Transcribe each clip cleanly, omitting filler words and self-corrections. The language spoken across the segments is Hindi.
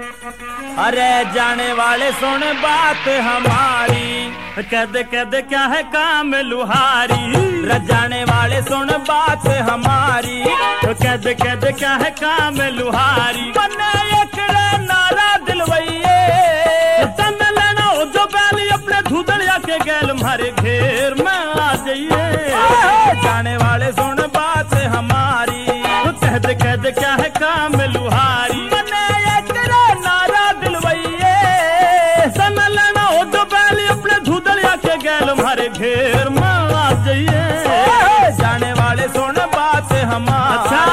अरे जाने वाले सुन बात हमारी, कद कद क्या है काम लुहारी। जाने वाले सुन बात हमारी, कद कद क्या है काम लुहारी। बने एक नारा दिलवैये, तन लेना हो जो बैली अपने धुदड़िया के गैल मारे घेर में आ जाइए। जाने वाले सुन बात हमारी, कद कद क्या है काम लुहारी। बने एक नारा दिलवैये, तन लेना हो जो बैली अपने धुदड़िया के गैल मारे घेर में आ जाइए। जाने वाले सुन बात हमारी।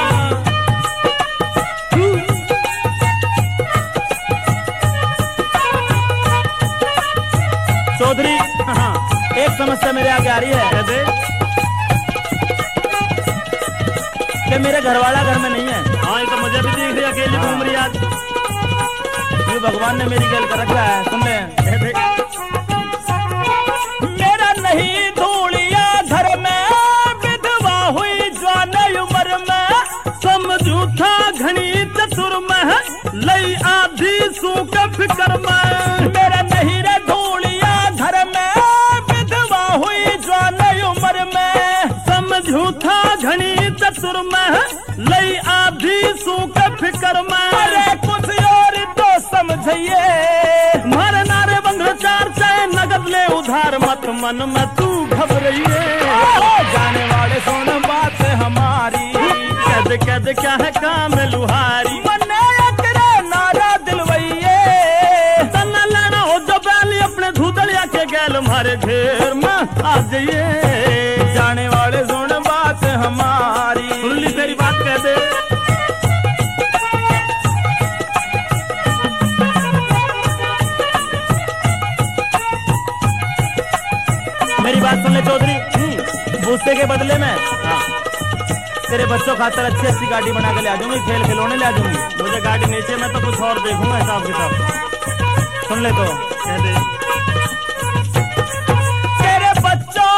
चौधरी एक समस्या मेरे आगे आ रही है कि मेरे घरवाला घर में नहीं है। हाँ ये तो मुझे भी दिख रही, अकेली घूम रही आज। ये भगवान ने मेरी गल कर रखा है, सुन ले। मेरा नहीं धूलिया घर में, विधवा हुई जवान उम्र में, समझू था घनी चतुर में, लई आधी सू के फिक्र में। मेरा नहीं रे धूलिया घर में, विधवा हुई जवान उम्र में, समझू था घनी चतुर में, लई आधी सू के फिक्र में। अरे कुछ और तो समझिए, मारे नारे बंगले चार चाहे नगद ले उधार, मत मन में तू घबराइए। जाने वाले सुन बात हमारी, कद कद क्या है काम लुहारी। मन्ने करे नारा दिलवैये, तन लेना हो जो बैली अपने धुदड़िया के गैल मारे घेर में आ जाइए। जाने वाले सुन बात हमारी। सुन ली तेरी बात कह दे। मेरी बात सुन ले चौधरी, भूसे के बदले में तेरे बच्चों खातर अच्छी अच्छी गाड़ी बना के ले आ जाऊंगी, खेल खिलौने ले आ जाऊंगी। मुझे गाड़ी नीचे, मैं तो कुछ और देखूंगा हिसाब किताब। सुन ले तो कह दे। तेरे बच्चों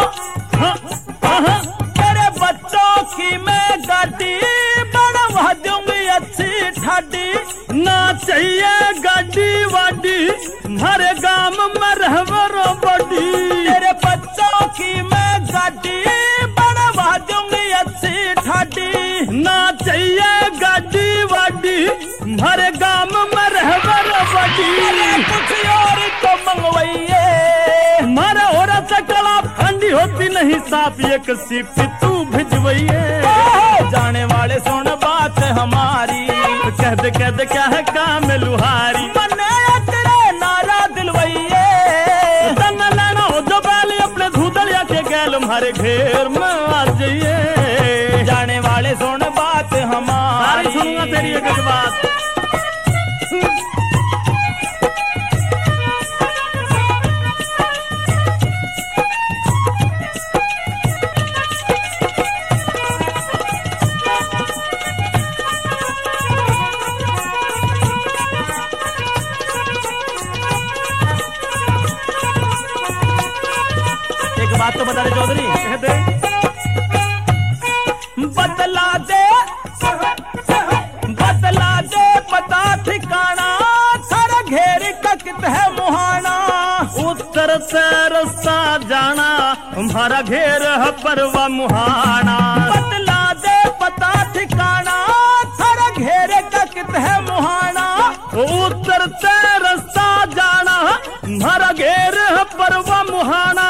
तेरे बच्चों की मैं गाड़ी बनवा दूंगी अच्छी ठाडी। ना चाहिए गाड़ी वाडी, हमारे गांव में रहवरो बड़ी। तेरे बच्चों की मैं गाड़ी बनवा दूंगी अच्छी ठाडी। ना चाहिए गाड़ी वाडी, हमारे गांव में रहवरो बड़ी। कुछ और तो मंगवाइए, मारा हो रहा चकला ठंडी होती नहीं साफ, एक सिप तू भिजवाइए। जाने वाले सुन बात हमारी, कद कद क्या है काम लुहारी। मन्ने तेरे नारा दिलवैये, तन लेना हो जो बैली अपने धुदड़िया के गैल मारे घेर में आ जाइए। जाने वाले सुन बात हमारी। सारी सुनूंगा तेरी एक एक बात। बात तो बता दे चौधरी। बतला दे पता ठिकाना, थारा घेर ककित है मुहाना। उत्तर से रास्ता जाना, हमारा घेर है परवा मुहाना। बतला दे पता ठिकाना, थारा घेर ककित है मुहाना। उत्तर से रास्ता जाना, हमारा घेर है परवा मुहाना।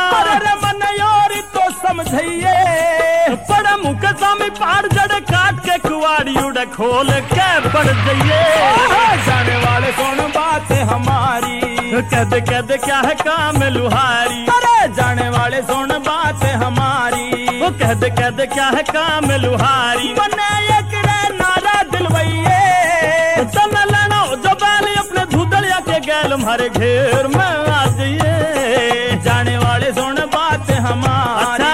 समझिए बड़ा मुख सामी पहाड़ जड़ काट के कुआड़ी उड़ खोल के पड़ जाइए। जाने वाले सुन बात हमारी, कद कद क्या है काम लुहारी। अरे जाने वाले सुन बात हमारी, कद कद क्या है काम लुहारी। बने एक नारा दिलवैये, तन लेना हो जो बैली अपने धुदड़िया के गैल मारे घेर में आ जाइए। जाने वाले सुन बात हमारी।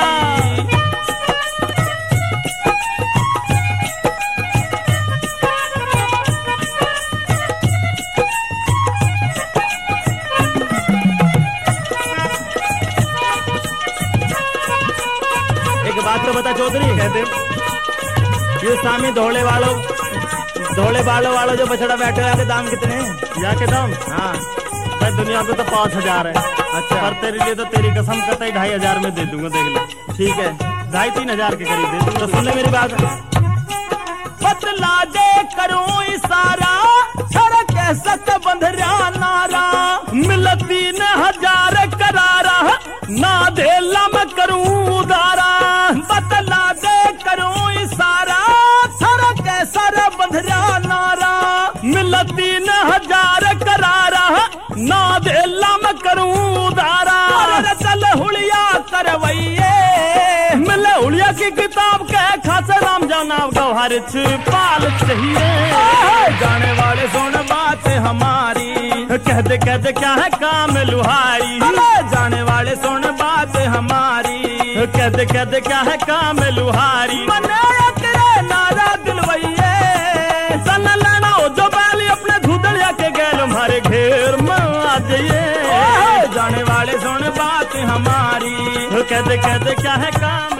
एक बात तो बता चौधरी, कहते ये सामी धोले वालों धोले बालों वालों जो बछड़ा बैठे हुए, दाम कितने? या के दाम हाँ भाई दुनिया पे तो 5,000 है। अच्छा। पर तेरे लिए तो तेरी कसम कतई 2,500 में दे दूंगा, देख ले। ठीक है, 2,500-3,000 के करीब दे दूंगा। तो सुन ले मेरी बात। बतला दे करूं इशारा, सड़क सत बंधरा नारा, मिल 3,000 करारा, ना दे लम करूं उदारा। बतला दे करूं इशारा, सड़क सर बंधरा नारा, मिल 3,000 करारा, ना दे लम करूं उदारा। चल हुलिया करवैये, मिले हुलिया की किताब के खास राम जाना गौहर छिपाल चाहिए। जाने वाले सुन बात हमारी, कह दे क्या है काम लुहारी। जाने वाले सुन बात हमारी, कह दे क्या है काम लुहारी। मने तेरे नारा दिलवैये, सन लेना हो जो बैली अपने धूदड़िया के गैल हमारे घेर में आ जाइए। जाने वाले सुन बात हमारी, कह दे क्या है काम